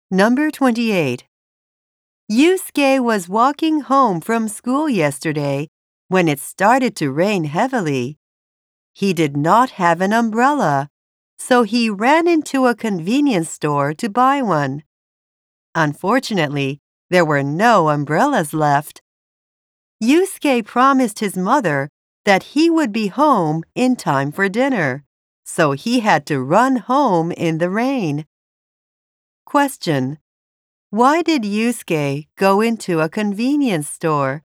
Number 28. Yusuke was walking home from school yesterday when it started to rain heavily. He did not have an umbrella, so he ran into a convenience store to buy one. Unfortunately, there were no umbrellas left. Yusuke promised his mother that he would be home in time for dinner, so he had to run home in the rain. Question: why did Yusuke go into a convenience store?